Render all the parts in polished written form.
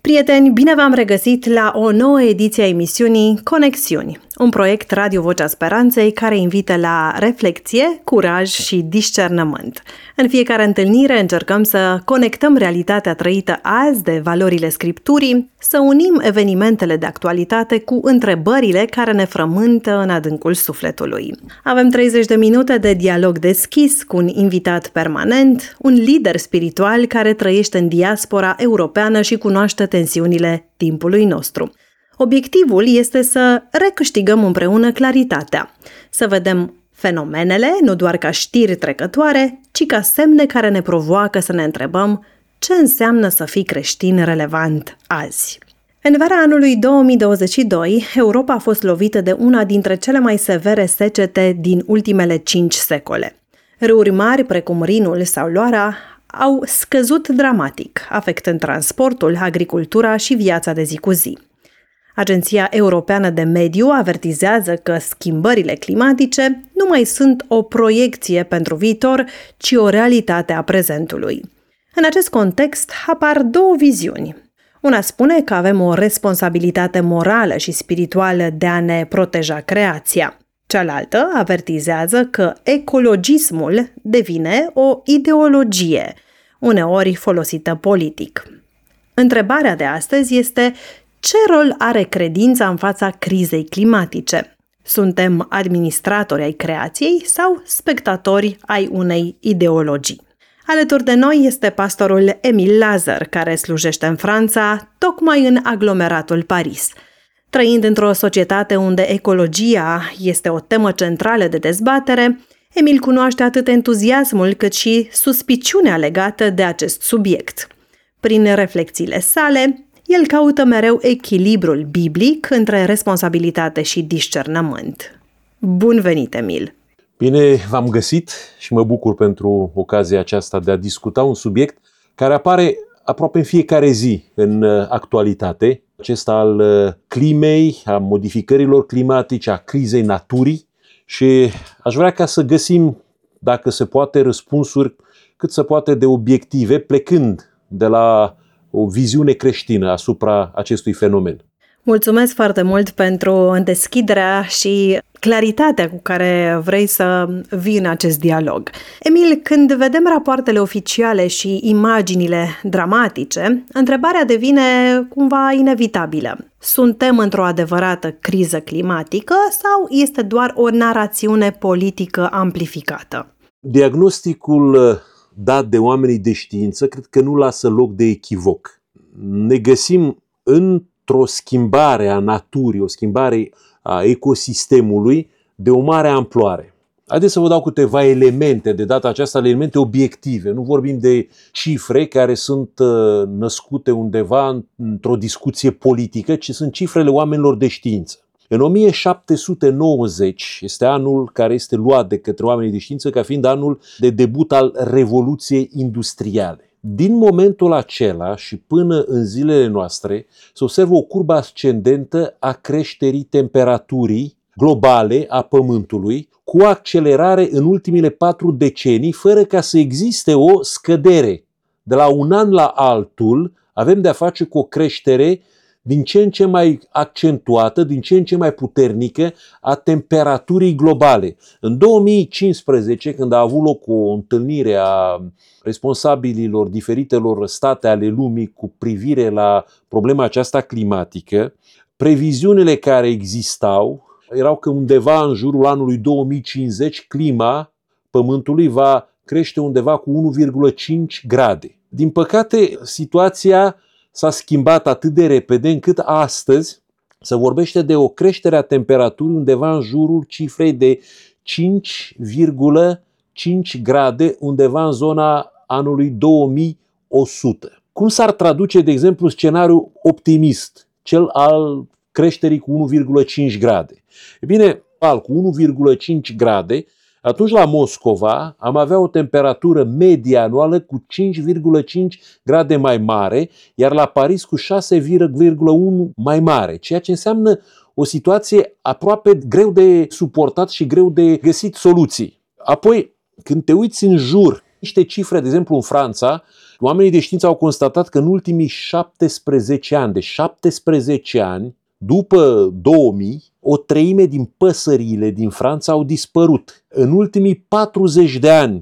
Prieteni, bine v-am regăsit la o nouă ediție a emisiunii Conexiuni, un proiect Radio Vocea Speranței care invită la reflecție, curaj și discernământ. În fiecare întâlnire încercăm să conectăm realitatea trăită azi de valorile Scripturii, să unim evenimentele de actualitate cu întrebările care ne frământă în adâncul sufletului. Avem 30 de minute de dialog deschis cu un invitat permanent, un lider spiritual care trăiește în diaspora europeană și cunoaște tensiunile timpului nostru. Obiectivul este să recâștigăm împreună claritatea, să vedem fenomenele nu doar ca știri trecătoare, ci ca semne care ne provoacă să ne întrebăm ce înseamnă să fii creștin relevant azi. În vara anului 2022, Europa a fost lovită de una dintre cele mai severe secete din ultimele 5 secole. Râuri mari precum Rinul sau Loara au scăzut dramatic, afectând transportul, agricultura și viața de zi cu zi. Agenția Europeană de Mediu avertizează că schimbările climatice nu mai sunt o proiecție pentru viitor, ci o realitate a prezentului. În acest context apar două viziuni. Una spune că avem o responsabilitate morală și spirituală de a ne proteja creația. Cealaltă avertizează că ecologismul devine o ideologie, uneori folosită politic. Întrebarea de astăzi este: ce rol are credința în fața crizei climatice? Suntem administratori ai creației sau spectatori ai unei ideologii? Alături de noi este pastorul Emil Lazar, care slujește în Franța, tocmai în aglomeratul Paris. Trăind într-o societate unde ecologia este o temă centrală de dezbatere, Emil cunoaște atât entuziasmul cât și suspiciunea legată de acest subiect. Prin reflexiile sale, el caută mereu echilibrul biblic între responsabilitate și discernământ. Bun venit, Emil! Bine v-am găsit și mă bucur pentru ocazia aceasta de a discuta un subiect care apare aproape în fiecare zi în actualitate, acesta al climei, a modificărilor climatice, a crizei naturii, și aș vrea ca să găsim, dacă se poate, răspunsuri cât se poate de obiective, plecând de la o viziune creștină asupra acestui fenomen. Mulțumesc foarte mult pentru deschiderea și claritatea cu care vrei să vii în acest dialog. Emil, când vedem rapoartele oficiale și imaginile dramatice, întrebarea devine cumva inevitabilă. Suntem într-o adevărată criză climatică sau este doar o narațiune politică amplificată? Diagnosticul dat de oamenii de știință cred că nu lasă loc de echivoc. Ne găsim într-o schimbare a naturii, o schimbare a ecosistemului de o mare amploare. Haideți să vă dau câteva elemente, de data aceasta elemente obiective. Nu vorbim de cifre care sunt născute undeva într-o discuție politică, ci sunt cifrele oamenilor de știință. În 1790 este anul care este luat de către oamenii de știință ca fiind anul de debut al Revoluției Industriale. Din momentul acela și până în zilele noastre se observă o curbă ascendentă a creșterii temperaturii globale a Pământului, cu o accelerare în ultimile 4 decenii, fără ca să existe o scădere. De la un an la altul avem de-a face cu o creștere din ce în ce mai accentuată, din ce în ce mai puternică a temperaturii globale. În 2015, când a avut loc o întâlnire a responsabililor diferitelor state ale lumii cu privire la problema aceasta climatică, previziunile care existau erau că undeva în jurul anului 2050 clima Pământului va crește undeva cu 1,5 grade. Din păcate, situația s-a schimbat atât de repede încât astăzi se vorbește de o creștere a temperaturii undeva în jurul cifrei de 5,5 grade, undeva în zona anului 2100. Cum s-ar traduce, de exemplu, scenariul optimist, cel al creșterii cu 1,5 grade? E bine, cu 1,5 grade, atunci la Moscova am avea o temperatură medie anuală cu 5,5 grade mai mare, iar la Paris cu 6,1 mai mare, ceea ce înseamnă o situație aproape greu de suportat și greu de găsit soluții. Apoi, când te uiți în jur, niște cifre, de exemplu în Franța, Oamenii de știință au constatat că în ultimii 17 ani, de 17 ani, după 2000, o treime din păsările din Franța au dispărut. În ultimii 40 de ani,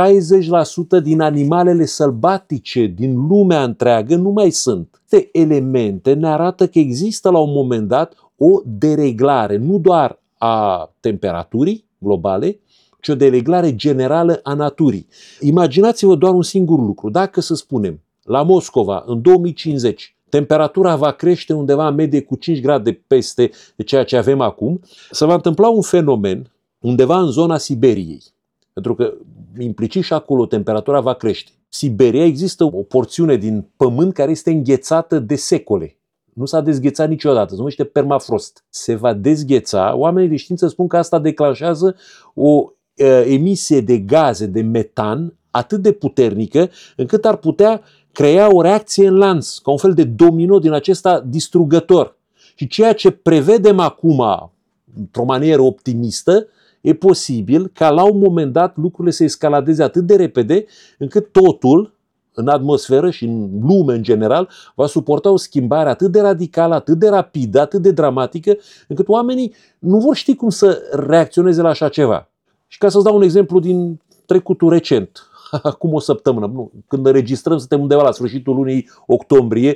60% din animalele sălbatice din lumea întreagă nu mai sunt. Aceste elemente ne arată că există la un moment dat o dereglare, nu doar a temperaturii globale, ci o dereglare generală a naturii. Imaginați-vă doar un singur lucru. Dacă, să spunem, la Moscova, în 2050, temperatura va crește undeva în medie cu 5 grade peste de ceea ce avem acum, se va întâmpla un fenomen undeva în zona Siberiei. Pentru că implicit și acolo temperatura va crește. Siberia există o porțiune din pământ care este înghețată de secole. Nu s-a dezghețat niciodată, se numește permafrost. Se va dezgheța, oamenii de știință spun că asta declanșează o emisie de gaze, de metan, atât de puternică, încât ar putea crea o reacție în lanț, ca un fel de domino din acesta distrugător. Și ceea ce prevedem acum, într-o manieră optimistă, e posibil ca la un moment dat lucrurile să escaladeze atât de repede, încât totul, în atmosferă și în lume în general, va suporta o schimbare atât de radicală, atât de rapidă, atât de dramatică, încât oamenii nu vor ști cum să reacționeze la așa ceva. Și ca să-ți dau un exemplu din trecutul recent, acum o săptămână, când înregistrăm, suntem undeva la sfârșitul lunii octombrie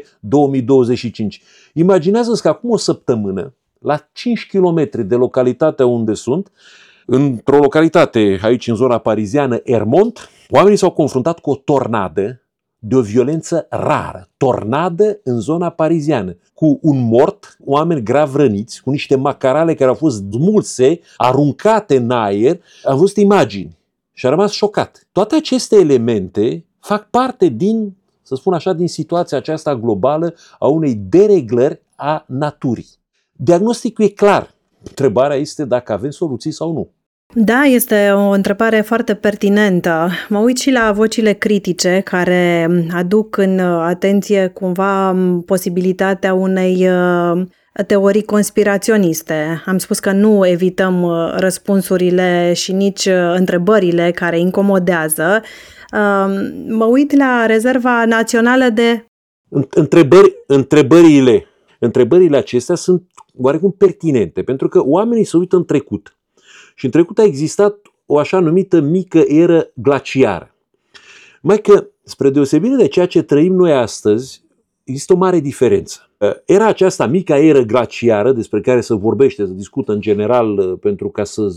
2025. Imaginează-ți că acum o săptămână, la 5 km de localitatea unde sunt, într-o localitate aici în zona pariziană, Ermont, oamenii s-au confruntat cu o tornadă de o violență rară. Tornadă în zona pariziană, cu un mort, oameni grav răniți, cu niște macarale care au fost smulse, aruncate în aer. Am văzut imagini și am rămas șocat. Toate aceste elemente fac parte din, să spun așa, din situația aceasta globală a unei dereglări a naturii. Diagnosticul e clar. Întrebarea este dacă avem soluții sau nu. Da, este o întrebare foarte pertinentă. Mă uit și la vocile critice care aduc în atenție cumva posibilitatea unei teorii conspiraționiste. Am spus că nu evităm răspunsurile și nici întrebările care incomodează. Mă uit la Rezerva Națională de... Întrebările acestea sunt oarecum pertinente, pentru că oamenii se uită în trecut. Și în trecut a existat o așa numită mică eră glaciară. Mai că, spre deosebire de ceea ce trăim noi astăzi, există o mare diferență. Era aceasta mică eră glaciară, despre care se vorbește, se discută în general pentru ca să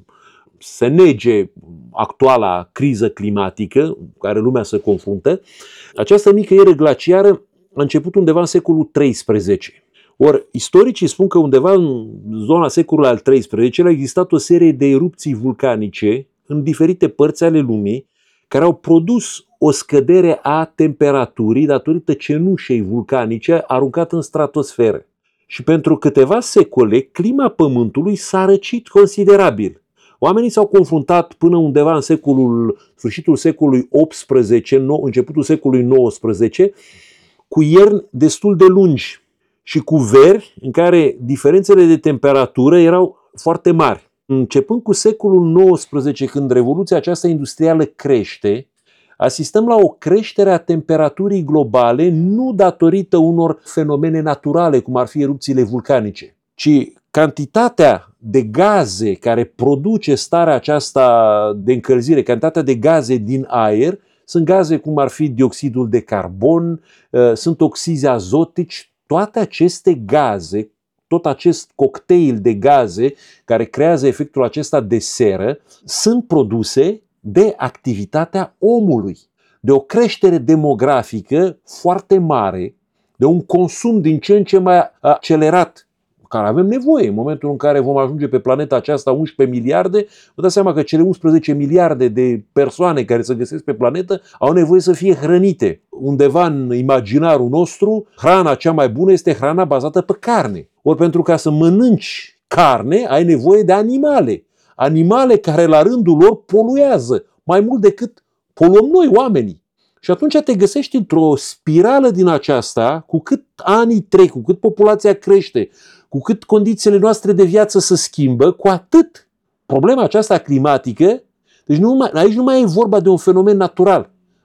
se nege actuala criză climatică cu care lumea se confruntă, această mică eră glaciară a început undeva în secolul XIII. Ori istoricii spun că undeva în zona secolului al XIII-lea a existat o serie de erupții vulcanice în diferite părți ale lumii care au produs o scădere a temperaturii datorită cenușei vulcanice aruncată în stratosferă. Și pentru câteva secole, clima Pământului s-a răcit considerabil. Oamenii s-au confruntat până undeva în sfârșitul secolului XVIII, începutul secolului XIX, cu ierni destul de lungi și cu veri în care diferențele de temperatură erau foarte mari. Începând cu secolul XIX, când revoluția aceasta industrială crește, asistăm la o creștere a temperaturii globale nu datorită unor fenomene naturale, cum ar fi erupțiile vulcanice, ci cantitatea de gaze care produce starea aceasta de încălzire, cantitatea de gaze din aer, sunt gaze cum ar fi dioxidul de carbon, sunt oxizi azotici. Toate aceste gaze, tot acest cocktail de gaze care creează efectul acesta de seră, sunt produse de activitatea omului, de o creștere demografică foarte mare, de un consum din ce în ce mai accelerat, care avem nevoie. În momentul în care vom ajunge pe planeta aceasta 11 miliarde, vă dați seama că cele 11 miliarde de persoane care se găsesc pe planetă au nevoie să fie hrănite. Undeva în imaginarul nostru, hrana cea mai bună este hrana bazată pe carne. Ori pentru ca să mănânci carne, ai nevoie de animale. Animale care la rândul lor poluează mai mult decât poluăm noi, oamenii. Și atunci te găsești într-o spirală din aceasta, cu cât anii trec, cu cât populația crește, cu cât condițiile noastre de viață se schimbă, cu atât problema aceasta climatică, deci aici nu mai e vorba de un fenomen natural.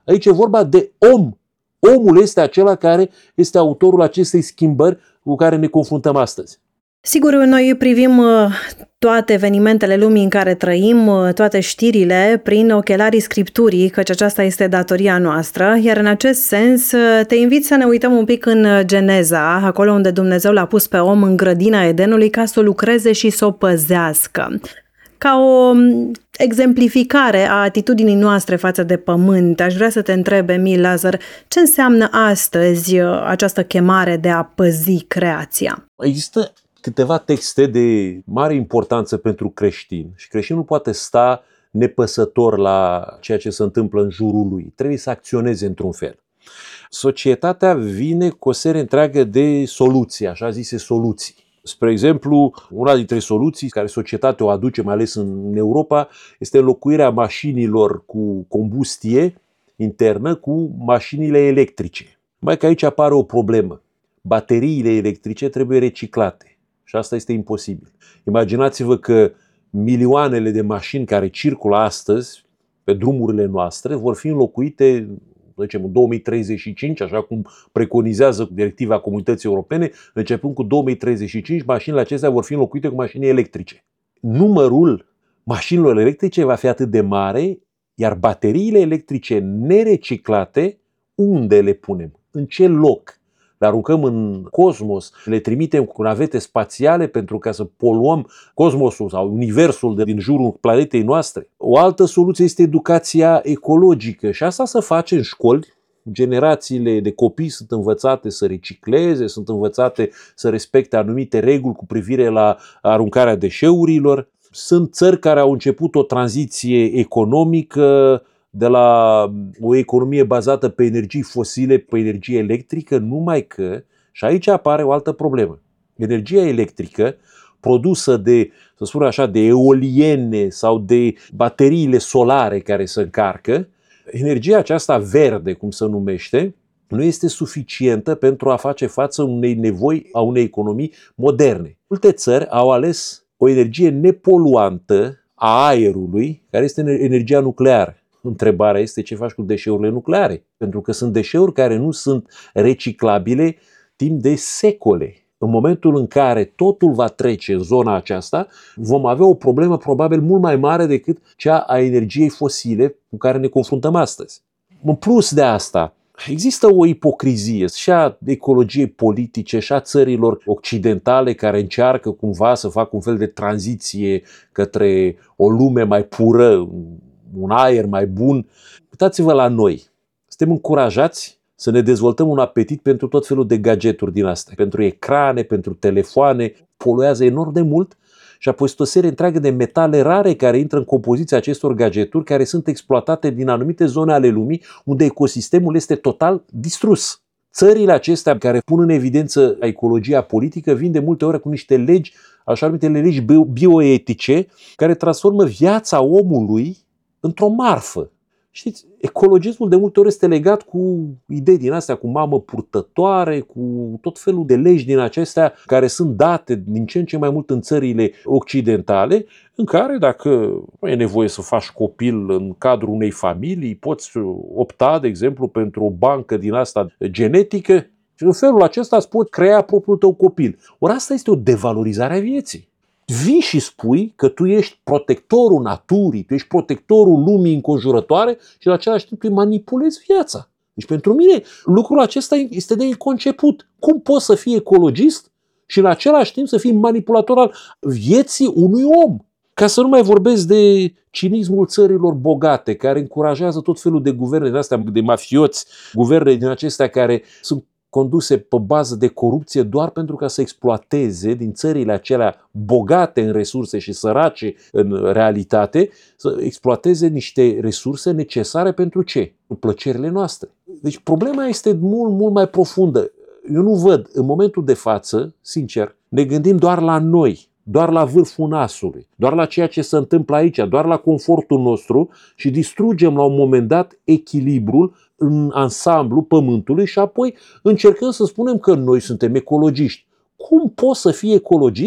Aici e vorba de om. Omul este acela care este autorul acestei schimbări cu care ne confruntăm astăzi. Sigur, noi privim toate evenimentele lumii în care trăim, toate știrile, prin ochelarii Scripturii, căci aceasta este datoria noastră, iar în acest sens te invit să ne uităm un pic în Geneza, acolo unde Dumnezeu l-a pus pe om în grădina Edenului ca să o lucreze și să o păzească. Ca o exemplificare a atitudinii noastre față de pământ, aș vrea să te întreb, Emil Lazar, ce înseamnă astăzi această chemare de a păzi creația? Există câteva texte de mare importanță pentru creștin și creștinul poate sta nepăsător la ceea ce se întâmplă în jurul lui. Trebuie să acționeze într-un fel. Societatea vine cu o serie întreagă de soluții, așa zise soluții. Spre exemplu, una dintre soluții care societatea o aduce, mai ales în Europa, este înlocuirea mașinilor cu combustie internă cu mașinile electrice. Mai că aici apare o problemă. Bateriile electrice trebuie reciclate. Și asta este imposibil. Imaginați-vă că milioanele de mașini care circulă astăzi pe drumurile noastre vor fi înlocuite, să zicem, în 2035, așa cum preconizează directiva Comunității Europene, începând cu 2035, mașinile acestea vor fi înlocuite cu mașini electrice. Numărul mașinilor electrice va fi atât de mare, iar bateriile electrice nereciclate, unde le punem? În ce loc? Le aruncăm în cosmos, le trimitem cu navete spațiale pentru ca să poluăm cosmosul sau universul din jurul planetei noastre. O altă soluție este educația ecologică și asta se face în școli. Generațiile de copii sunt învățate să recicleze, sunt învățate să respecte anumite reguli cu privire la aruncarea deșeurilor. Sunt țări care au început o tranziție economică de la o economie bazată pe energii fosile, pe energie electrică, numai că, și aici apare o altă problemă, energia electrică produsă de, să spun așa, de eoliene sau de bateriile solare care se încarcă, energia aceasta verde, cum se numește, nu este suficientă pentru a face față unei nevoi a unei economii moderne. Multe țări au ales o energie nepoluantă a aerului, care este energia nucleară. Întrebarea este ce faci cu deșeurile nucleare, pentru că sunt deșeuri care nu sunt reciclabile timp de secole. În momentul în care totul va trece în zona aceasta, vom avea o problemă probabil mult mai mare decât cea a energiei fosile cu care ne confruntăm astăzi. În plus de asta, există o ipocrizie și a ecologiei politice și a țărilor occidentale care încearcă cumva să facă un fel de tranziție către o lume mai pură, un aer mai bun. Uitați-vă la noi. Suntem încurajați să ne dezvoltăm un apetit pentru tot felul de gadgeturi din astea, pentru ecrane, pentru telefoane, poluează enorm de mult și apoi sunt o serie întreagă de metale rare care intră în compoziția acestor gadgeturi, care sunt exploatate din anumite zone ale lumii unde ecosistemul este total distrus. Țările acestea care pun în evidență ecologia politică vin de multe ori cu niște legi, așa numitele legi bioetice, care transformă viața omului într-o marfă. Știți, ecologismul de multe ori este legat cu idei din astea, cu mamă purtătoare, cu tot felul de legi din acestea care sunt date din ce în ce mai mult în țările occidentale, în care dacă nu e nevoie să faci copil în cadrul unei familii, poți opta, de exemplu, pentru o bancă din asta genetică și în felul acesta îți poți crea propriul tău copil. Ori asta este o devalorizare a vieții. Vii și spui că tu ești protectorul naturii, tu ești protectorul lumii înconjurătoare și în același timp îi manipulezi viața. Deci pentru mine lucrul acesta este de inconceput. Cum poți să fii ecologist și în același timp să fii manipulator al vieții unui om? Ca să nu mai vorbesc de cinismul țărilor bogate care încurajează tot felul de guverne din astea, de mafioți, guverne din acestea care sunt conduse pe bază de corupție doar pentru ca să exploateze din țările acelea bogate în resurse și sărace în realitate, să exploateze niște resurse necesare pentru ce? Pentru plăcerile noastre. Deci problema este mult, mult mai profundă. Eu nu văd, în momentul de față, sincer, ne gândim doar la noi, doar la vârful nasului, doar la ceea ce se întâmplă aici, doar la confortul nostru și distrugem la un moment dat echilibrul în ansamblu pământului și apoi încercăm să spunem că noi suntem ecologiști. Cum poți să fii ecologist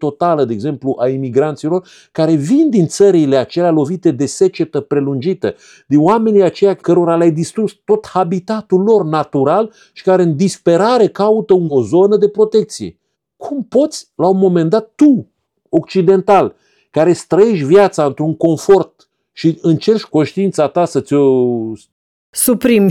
totală, de exemplu, a imigranților care vin din țările acelea lovite de secetă prelungită, de oamenii aceia cărora le-ai distrus tot habitatul lor natural și care în disperare caută o zonă de protecție. Cum poți, la un moment dat, tu, occidental, care străiești viața într-un confort și încerci conștiința ta să ți-o suprimi.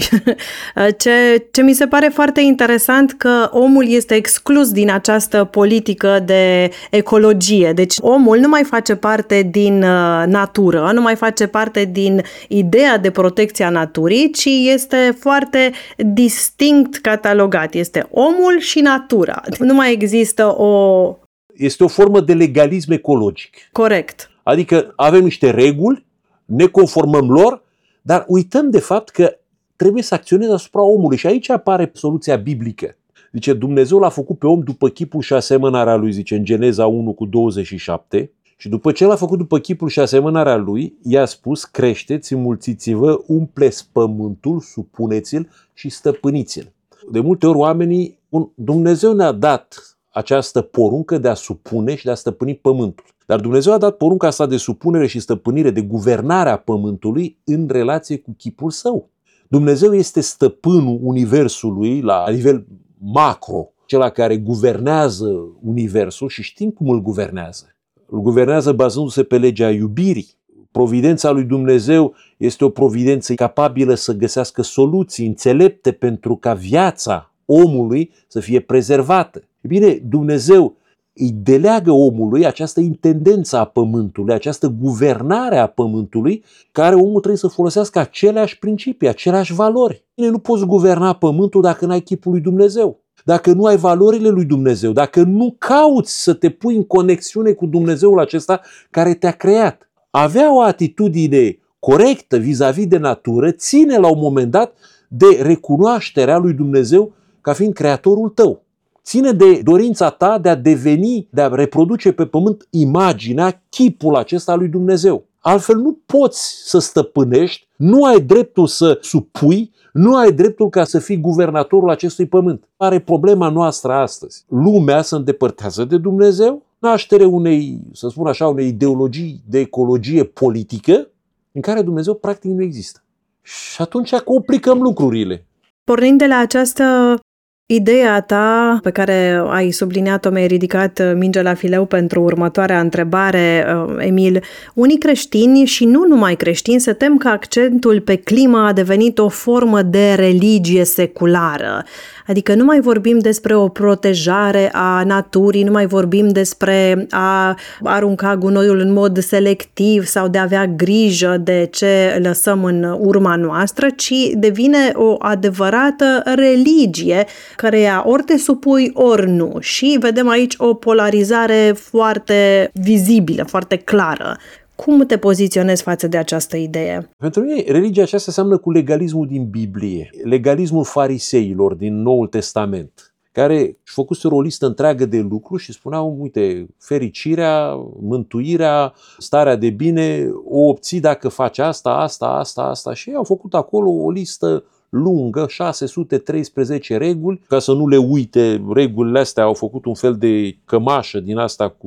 Ce mi se pare foarte interesant că omul este exclus din această politică de ecologie. Deci omul nu mai face parte din natură, nu mai face parte din ideea de protecție a naturii, ci este foarte distinct catalogat. Este omul și natura. Nu mai există o... Este o formă de legalism ecologic. Corect. Adică avem niște reguli, ne conformăm lor, dar uităm de fapt că trebuie să acționezi asupra omului și aici apare soluția biblică. Zice, Dumnezeu l-a făcut pe om după chipul și asemănarea lui, zice în Geneza 1:27, și după ce l-a făcut după chipul și asemănarea lui, i-a spus, creșteți, înmulțiți-vă, umpleți pământul, supuneți-l și stăpâniți-l. De multe ori oamenii, Dumnezeu ne-a dat această poruncă de a supune și de a stăpâni pământul. Dar Dumnezeu a dat porunca asta de supunere și stăpânire, de guvernare a pământului în relație cu chipul său. Dumnezeu este stăpânul universului la nivel macro, cel care guvernează universul și știm cum îl guvernează. Îl guvernează bazându-se pe legea iubirii. Providența lui Dumnezeu este o providență capabilă să găsească soluții înțelepte pentru ca viața omului să fie prezervată. E bine, Dumnezeu îi deleagă omului această intendență a pământului, această guvernare a pământului, care omul trebuie să folosească aceleași principii, aceleași valori. Bine, nu poți guverna pământul dacă n-ai chipul lui Dumnezeu, dacă nu ai valorile lui Dumnezeu, dacă nu cauți să te pui în conexiune cu Dumnezeul acesta care te-a creat. Avea o atitudine corectă vis-a-vis de natură ține la un moment dat de recunoașterea lui Dumnezeu ca fiind creatorul tău. Ține de dorința ta de a deveni, de a reproduce pe pământ imaginea, chipul acesta lui Dumnezeu. Altfel nu poți să stăpânești, nu ai dreptul să supui, nu ai dreptul ca să fii guvernatorul acestui pământ. Are problema noastră astăzi. Lumea se îndepărtează de Dumnezeu, naștere unei, să spun așa, unei ideologii de ecologie politică în care Dumnezeu practic nu există. Și atunci complicăm lucrurile. Pornind de la această ideea ta pe care ai subliniat-o, mi-ai ridicat mingea la fileu pentru următoarea întrebare, Emil. Unii creștini și nu numai creștini se tem că accentul pe climă a devenit o formă de religie seculară. Adică nu mai vorbim despre o protejare a naturii, nu mai vorbim despre a arunca gunoiul în mod selectiv sau de a avea grijă de ce lăsăm în urma noastră, ci devine o adevărată religie căreia ori te supui, ori nu. Și vedem aici o polarizare foarte vizibilă, foarte clară. Cum te poziționezi față de această idee? Pentru mine, religia aceasta seamănă cu legalismul din Biblie, legalismul fariseilor din Noul Testament, care își făcuseră o listă întreagă de lucruri și spuneau, uite, fericirea, mântuirea, starea de bine, o obții dacă faci asta. Și ei au făcut acolo o listă lungă, 613 reguli, ca să nu le uite, regulile astea au făcut un fel de cămașă din asta cu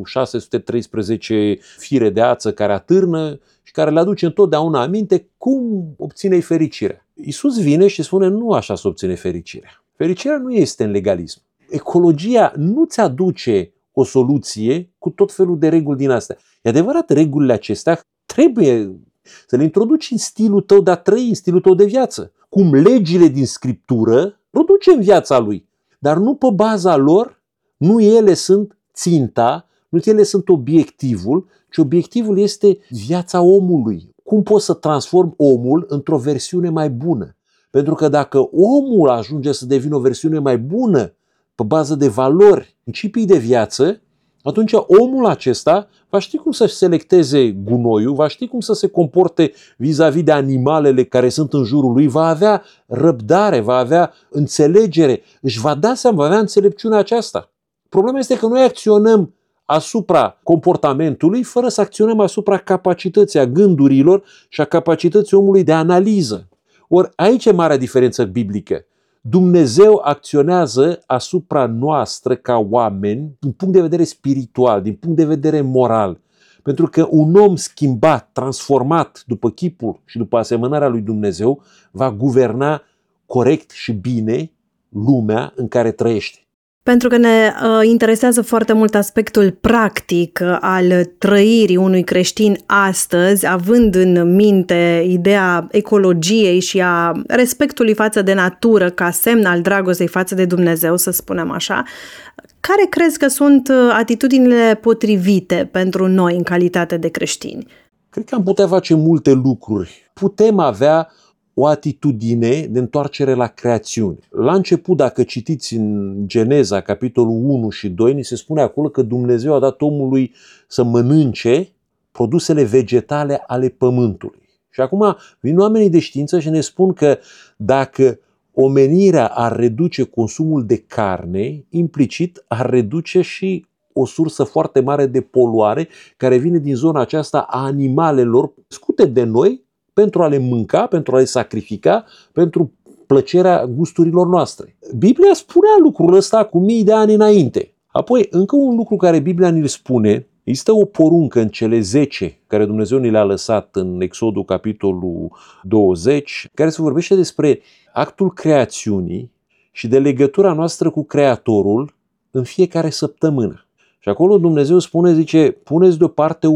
613 fire de ață care atârnă și care le aduce întotdeauna aminte cum obține fericirea. Iisus vine și spune, nu așa se obține fericirea. Fericirea nu este în legalism. Ecologia nu ți aduce o soluție cu tot felul de reguli din astea. E adevărat, regulile acestea trebuie să le introduci în stilul tău de a trăi, în stilul tău de viață. Cum legile din Scriptură produce în viața lui, dar nu pe baza lor, nu ele sunt ținta, nu ele sunt obiectivul, ci obiectivul este viața omului. Cum poți să transformi omul într-o versiune mai bună? Pentru că dacă omul ajunge să devină o versiune mai bună pe bază de valori, principii de viață, atunci omul acesta va ști cum să selecteze gunoiul, va ști cum să se comporte vis-a-vis de animalele care sunt în jurul lui, va avea răbdare, va avea înțelegere, își va da seama, va avea înțelepciunea aceasta. Problema este că noi acționăm asupra comportamentului fără să acționăm asupra capacității a gândurilor și a capacității omului de analiză. Ori aici e marea diferență biblică. Dumnezeu acționează asupra noastră ca oameni din punct de vedere spiritual, din punct de vedere moral. Pentru că un om schimbat, transformat după chipul și după asemănarea lui Dumnezeu va guverna corect și bine lumea în care trăiește. Pentru că ne interesează foarte mult aspectul practic al trăirii unui creștin astăzi, având în minte ideea ecologiei și a respectului față de natură ca semn al dragostei față de Dumnezeu, să spunem așa, care crezi că sunt atitudinile potrivite pentru noi în calitate de creștini? Cred că am putea face multe lucruri. Putem avea o atitudine de întoarcere la creațiune. La început, dacă citiți în Geneza, capitolul 1 și 2, ni se spune acolo că Dumnezeu a dat omului să mănânce produsele vegetale ale pământului. Și acum vin oamenii de știință și ne spun că dacă omenirea ar reduce consumul de carne, implicit ar reduce și o sursă foarte mare de poluare care vine din zona aceasta a animalelor scute de noi, pentru a le mânca, pentru a le sacrifica, pentru plăcerea gusturilor noastre. Biblia spunea lucrul ăsta cu mii de ani înainte. Apoi, încă un lucru care Biblia ne-l spune, există o poruncă în cele 10 care Dumnezeu ne le-a lăsat în Exodul capitolul 20, care se vorbește despre actul creațiunii și de legătura noastră cu Creatorul în fiecare săptămână. Și acolo Dumnezeu spune, zice, puneți deoparte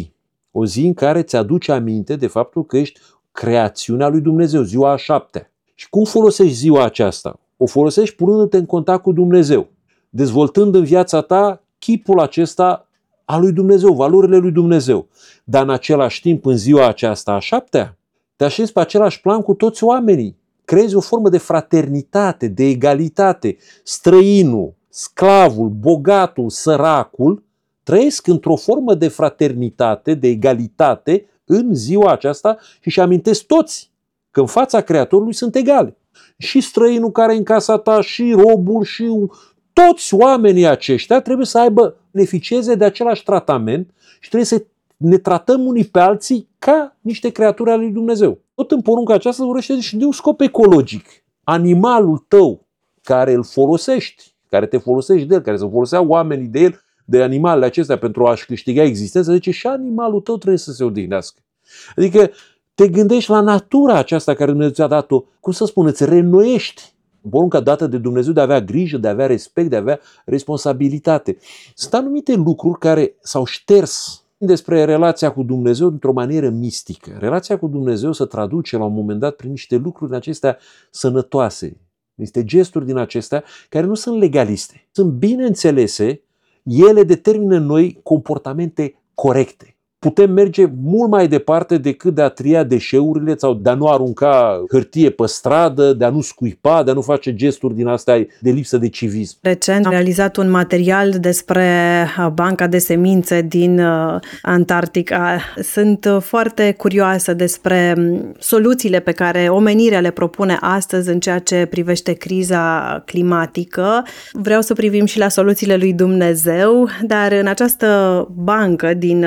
o zi în care îți aduce aminte de faptul că ești creațiunea lui Dumnezeu, ziua a 7-a. Și cum folosești ziua aceasta? O folosești punându-te în contact cu Dumnezeu, dezvoltând în viața ta chipul acesta al lui Dumnezeu, valorile lui Dumnezeu. Dar în același timp, în ziua aceasta a 7-a, te așezi pe același plan cu toți oamenii. Creezi o formă de fraternitate, de egalitate. Străinul, sclavul, bogatul, săracul, trăiesc într-o formă de fraternitate, de egalitate în ziua aceasta și își amintesc toți că în fața Creatorului sunt egale. Și străinul care e în casa ta, și robul, și toți oamenii aceștia trebuie să beneficieze de același tratament și trebuie să ne tratăm unii pe alții ca niște creaturi ale lui Dumnezeu. Tot în porunca aceasta vorbește și de un scop ecologic. Animalul tău care îl folosești, care te folosești de el, care să folosea oamenii de el, de animalele acestea pentru a-și câștiga existența, zice și animalul tău trebuie să se odihnească. Adică te gândești la natura aceasta care Dumnezeu ți-a dat-o, cum să spun, îți reînnoiești porunca dată de Dumnezeu de a avea grijă, de a avea respect, de a avea responsabilitate. Sunt anumite lucruri care s-au șters despre relația cu Dumnezeu într-o manieră mistică. Relația cu Dumnezeu se traduce la un moment dat prin niște lucruri acestea sănătoase, niște gesturi din acestea care nu sunt legaliste. Sunt bine înțelese, ele determină în noi comportamente corecte. Putem merge mult mai departe decât de a tria deșeurile sau de a nu arunca hârtie pe stradă, de a nu scuipa, de a nu face gesturi din astea de lipsă de civism. Recent am realizat un material despre banca de semințe din Antarctica. Sunt foarte curioasă despre soluțiile pe care omenirea le propune astăzi în ceea ce privește criza climatică. Vreau să privim și la soluțiile lui Dumnezeu, dar în această bancă din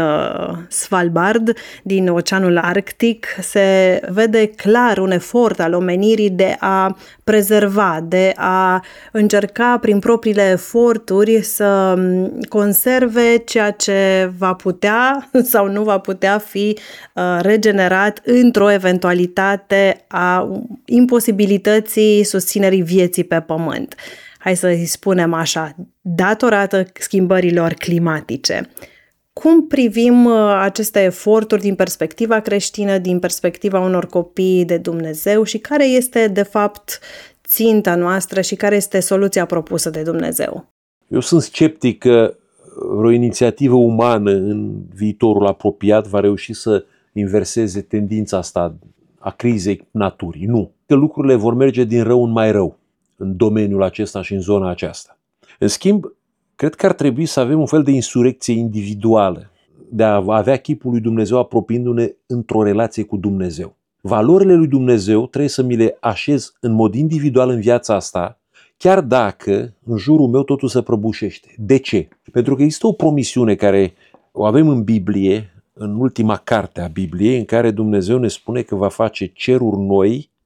Svalbard, din Oceanul Arctic, se vede clar un efort al omenirii de a prezerva, de a încerca prin propriile eforturi să conserve ceea ce va putea sau nu va putea fi regenerat într-o eventualitate a imposibilității susținerii vieții pe pământ. Hai să-i spunem așa, datorată schimbărilor climatice. Cum privim aceste eforturi din perspectiva creștină, din perspectiva unor copii de Dumnezeu și care este, de fapt, ținta noastră și care este soluția propusă de Dumnezeu? Eu sunt sceptic că vreo inițiativă umană în viitorul apropiat va reuși să inverseze tendința asta a crizei naturii. Nu. Că lucrurile vor merge din rău în mai rău în domeniul acesta și în zona aceasta. În schimb, cred că ar trebui să avem un fel de insurecție individuală, de a avea chipul lui Dumnezeu apropiindu-ne într-o relație cu Dumnezeu. Valorile lui Dumnezeu trebuie să mi le așez în mod individual în viața asta, chiar dacă în jurul meu totul se prăbușește. De ce? Pentru că există o promisiune care o avem în Biblie, în ultima carte a Bibliei, în care Dumnezeu ne spune că va face ceruri noi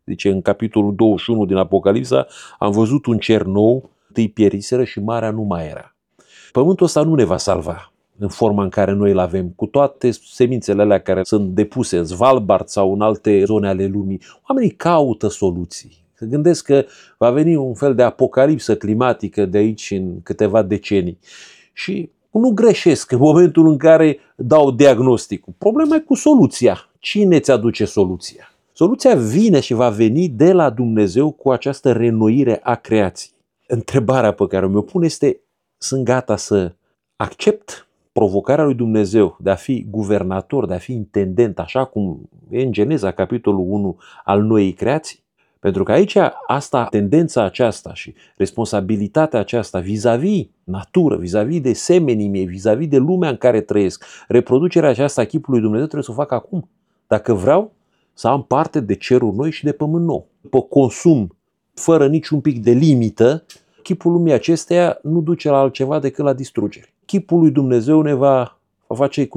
Zice în capitolul 21 din Apocalipsa, am văzut un cer nou, întâi pieriseră și marea nu mai era. Pământul ăsta nu ne va salva în forma în care noi îl avem, cu toate semințele alea care sunt depuse în Svalbard sau în alte zone ale lumii. Oamenii caută soluții. Se gândesc că va veni un fel de apocalipsă climatică de aici în câteva decenii. Și nu greșesc în momentul în care dau diagnosticul. Problema e cu soluția. Cine ți aduce soluția? Soluția vine și va veni de la Dumnezeu cu această reînnoire a creației. Întrebarea pe care mi-o pun este, sunt gata să accept provocarea lui Dumnezeu de a fi guvernator, de a fi intendent, așa cum e în Geneza, capitolul 1 al noii creații? Pentru că aici tendența aceasta și responsabilitatea aceasta vis-a-vis natură, vis-a-vis de semenii mei, vis-a-vis de lumea în care trăiesc, reproducerea aceasta a chipului Dumnezeu trebuie să o fac acum. Dacă vreau să am parte de ceruri noi și de pământ nou. După consum, fără niciun pic de limită, chipul lumii acesteia nu duce la altceva decât la distrugere. Chipul lui Dumnezeu ne va face,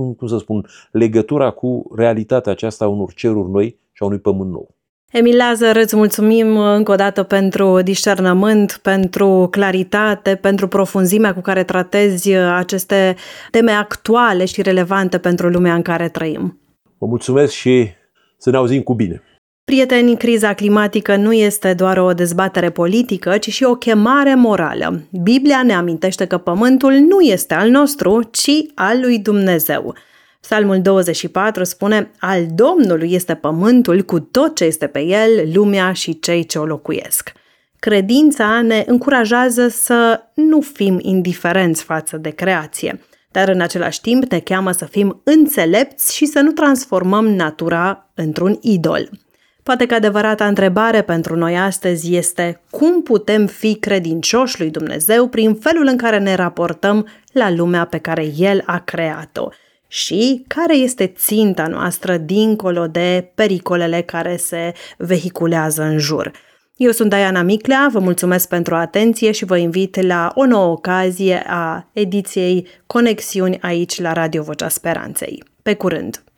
legătura cu realitatea aceasta a unor ceruri noi și a unui pământ nou. Emil Lazar, îți mulțumim încă o dată pentru discernământ, pentru claritate, pentru profunzimea cu care tratezi aceste teme actuale și relevante pentru lumea în care trăim. Vă mulțumesc și să ne auzim cu bine. Prieteni, criza climatică nu este doar o dezbatere politică, ci și o chemare morală. Biblia ne amintește că pământul nu este al nostru, ci al lui Dumnezeu. Psalmul 24 spune, al Domnului este pământul cu tot ce este pe el, lumea și cei ce o locuiesc. Credința ne încurajează să nu fim indiferenți față de creație, dar în același timp ne cheamă să fim înțelepți și să nu transformăm natura într-un idol. Poate că adevărata întrebare pentru noi astăzi este cum putem fi credincioși lui Dumnezeu prin felul în care ne raportăm la lumea pe care El a creat-o și care este ținta noastră dincolo de pericolele care se vehiculează în jur. Eu sunt Diana Miclea, vă mulțumesc pentru atenție și vă invit la o nouă ocazie a ediției Conexiuni aici la Radio Vocea Speranței. Pe curând!